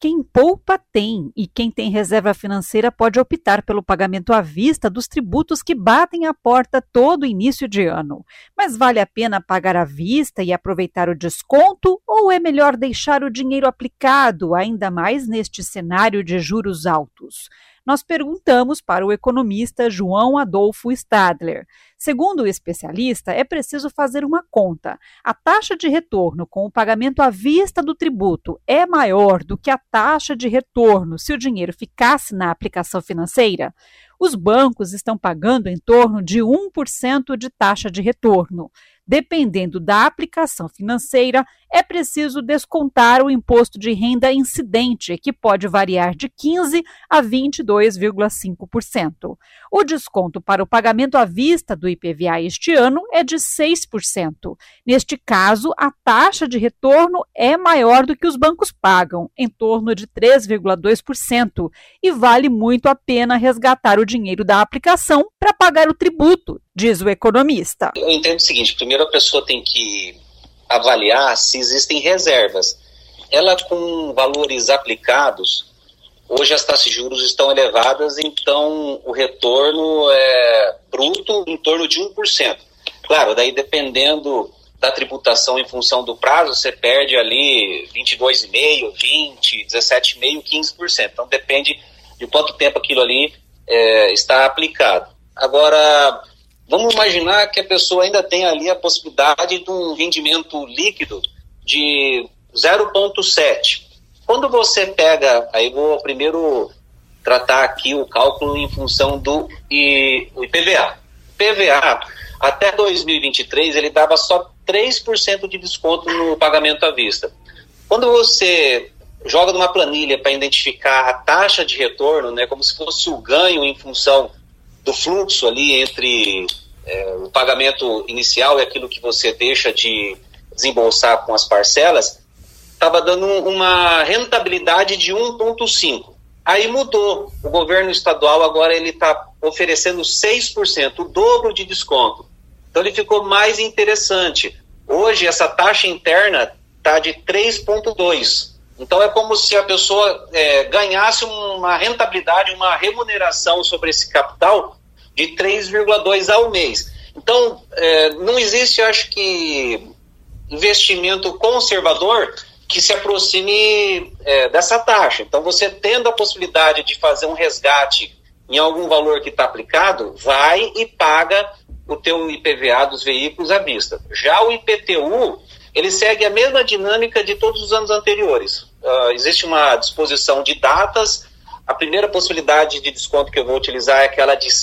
Quem poupa tem, e quem tem reserva financeira pode optar pelo pagamento à vista dos tributos que batem a porta todo início de ano. Mas vale a pena pagar à vista e aproveitar o desconto, ou é melhor deixar o dinheiro aplicado, ainda mais neste cenário de juros altos? Nós perguntamos para o economista João Adolfo Stadler. Segundo o especialista, é preciso fazer uma conta. A taxa de retorno com o pagamento à vista do tributo é maior do que a taxa de retorno se o dinheiro ficasse na aplicação financeira? Os bancos estão pagando em torno de 1% de taxa de retorno. Dependendo da aplicação financeira, é preciso descontar o imposto de renda incidente, que pode variar de 15% a 22,5%. O desconto para o pagamento à vista do IPVA este ano é de 6%. Neste caso, a taxa de retorno é maior do que os bancos pagam, em torno de 3,2%, e vale muito a pena resgatar o dinheiro da aplicação para pagar o tributo, diz o economista. Eu entendo o seguinte: primeiro a pessoa tem que avaliar se existem reservas. Ela, com valores aplicados, hoje as taxas de juros estão elevadas, então o retorno é bruto em torno de 1%. Claro, daí dependendo da tributação em função do prazo, você perde ali 22,5%, 20%, 17,5%, 15%. Então depende de quanto tempo aquilo ali está aplicado. Agora, vamos imaginar que a pessoa ainda tem ali a possibilidade de um rendimento líquido de 0,7. Quando você pega, aí vou primeiro tratar aqui o cálculo em função do IPVA. IPVA, até 2023, ele dava só 3% de desconto no pagamento à vista. Quando você joga numa planilha para identificar a taxa de retorno, né, como se fosse o ganho em função do fluxo ali entre o pagamento inicial e aquilo que você deixa de desembolsar com as parcelas, estava dando uma rentabilidade de 1,5%. Aí mudou. O governo estadual agora ele está oferecendo 6%, o dobro de desconto. Então ele ficou mais interessante. Hoje essa taxa interna está de 3,2%. Então é como se a pessoa ganhasse uma rentabilidade, uma remuneração sobre esse capital de 3,2% ao mês. Então não existe, acho que, investimento conservador que se aproxime dessa taxa. Então você tendo a possibilidade de fazer um resgate em algum valor que está aplicado, vai e paga o teu IPVA dos veículos à vista. Já o IPTU, ele segue a mesma dinâmica de todos os anos anteriores. Existe uma disposição de datas. A primeira possibilidade de desconto que eu vou utilizar é aquela de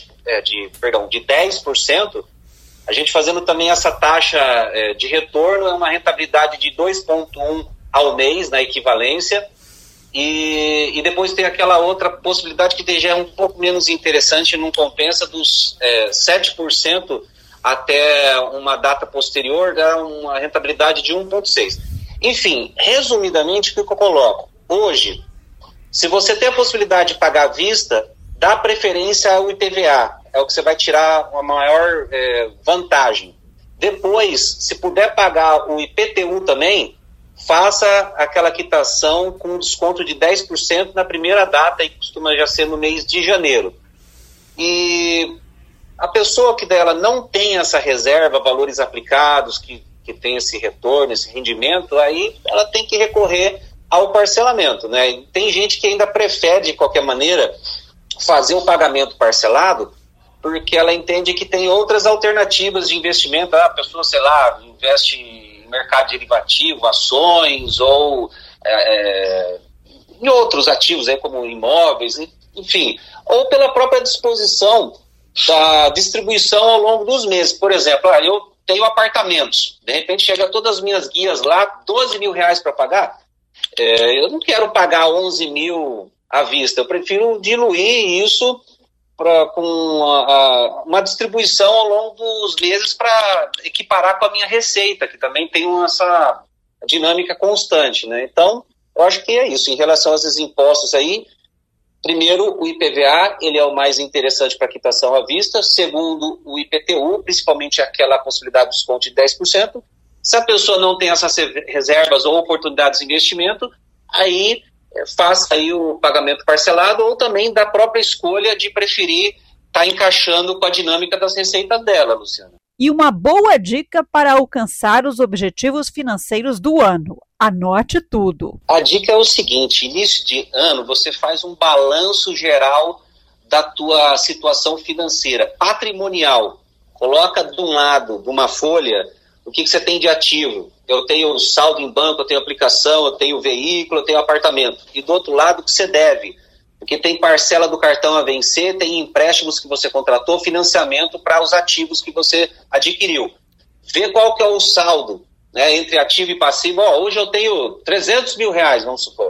10%. A gente fazendo também essa taxa de retorno, é uma rentabilidade de 2,1% ao mês na equivalência. E depois tem aquela outra possibilidade que já é um pouco menos interessante, não compensa, dos 7% até uma data posterior, dá uma rentabilidade de 1,6%. Enfim, resumidamente, o que eu coloco? Hoje, se você tem a possibilidade de pagar à vista, dá preferência ao IPVA, é o que você vai tirar uma maior vantagem. Depois, se puder pagar o IPTU também, faça aquela quitação com desconto de 10% na primeira data, e costuma já ser no mês de janeiro. E a pessoa que dela não tem essa reserva, valores aplicados, que tem esse retorno, esse rendimento, aí ela tem que recorrer ao parcelamento, né? E tem gente que ainda prefere, de qualquer maneira, fazer o pagamento parcelado, porque ela entende que tem outras alternativas de investimento. A pessoa, sei lá, investe em mercado derivativo, ações, ou em outros ativos, aí, como imóveis, enfim, ou pela própria disposição da distribuição ao longo dos meses. Por exemplo, eu tenho apartamentos, de repente chega todas as minhas guias lá, R$12.000 para pagar, eu não quero pagar 11 mil à vista, eu prefiro diluir isso com uma distribuição ao longo dos meses para equiparar com a minha receita, que também tem essa dinâmica constante, né? Então, eu acho que é isso. Em relação a esses impostos aí, primeiro, o IPVA, ele é o mais interessante para quitação à vista. Segundo, o IPTU, principalmente aquela possibilidade de desconto de 10%. Se a pessoa não tem essas reservas ou oportunidades de investimento, aí faça aí o pagamento parcelado ou também da própria escolha de preferir estar encaixando com a dinâmica das receitas dela, Luciana. E uma boa dica para alcançar os objetivos financeiros do ano. Anote tudo. A dica é o seguinte: início de ano você faz um balanço geral da tua situação financeira, patrimonial. Coloca de um lado, de uma folha, o que você tem de ativo. Eu tenho saldo em banco, eu tenho aplicação, eu tenho veículo, eu tenho apartamento. E do outro lado, o que você deve. Porque tem parcela do cartão a vencer, tem empréstimos que você contratou, financiamento para os ativos que você adquiriu. Vê qual que é o saldo, né, entre ativo e passivo. Hoje eu tenho 300 mil reais, vamos supor.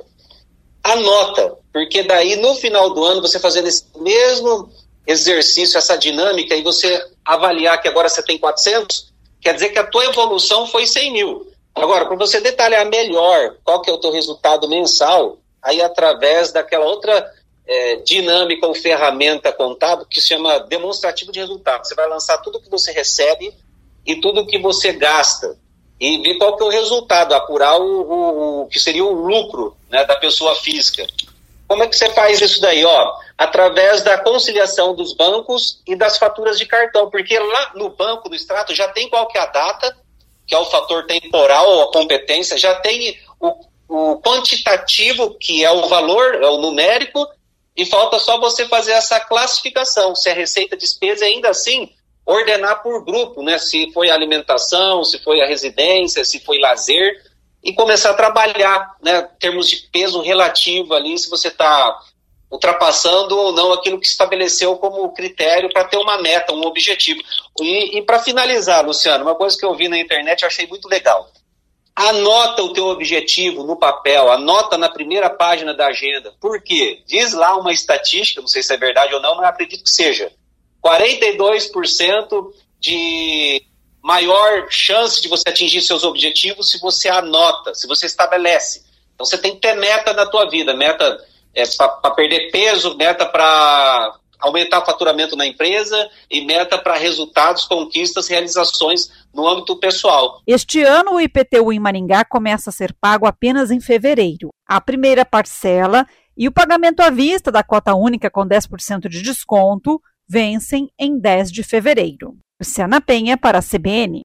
Anota, porque daí no final do ano, você fazendo esse mesmo exercício, essa dinâmica, e você avaliar que agora você tem 400, quer dizer que a tua evolução foi 100 mil. Agora, para você detalhar melhor qual que é o teu resultado mensal, aí através daquela outra dinâmica ou ferramenta contábil que se chama demonstrativo de resultado. Você vai lançar tudo que você recebe e tudo que você gasta e ver qual que é o resultado, apurar o que seria o lucro, né, da pessoa física. Como é que você faz isso daí? Através da conciliação dos bancos e das faturas de cartão, porque lá no banco do extrato já tem qual que é a data, que é o fator temporal ou a competência, já tem o quantitativo, que é o valor, é o numérico, e falta só você fazer essa classificação, se é receita, despesa, e ainda assim ordenar por grupo, né? Se foi a alimentação, se foi a residência, se foi lazer, e começar a trabalhar, né, em termos de peso relativo ali, se você está ultrapassando ou não aquilo que estabeleceu como critério para ter uma meta, um objetivo. E para finalizar, Luciano, uma coisa que eu vi na internet eu achei muito legal. Anota o teu objetivo no papel, anota na primeira página da agenda. Por quê? Diz lá uma estatística, não sei se é verdade ou não, mas acredito que seja. 42% de maior chance de você atingir seus objetivos se você anota, se você estabelece. Então você tem que ter meta na tua vida, meta para perder peso, meta para aumentar o faturamento na empresa e meta para resultados, conquistas, realizações no âmbito pessoal. Este ano o IPTU em Maringá começa a ser pago apenas em fevereiro. A primeira parcela e o pagamento à vista da cota única com 10% de desconto vencem em 10 de fevereiro. Luciana Penha para a CBN.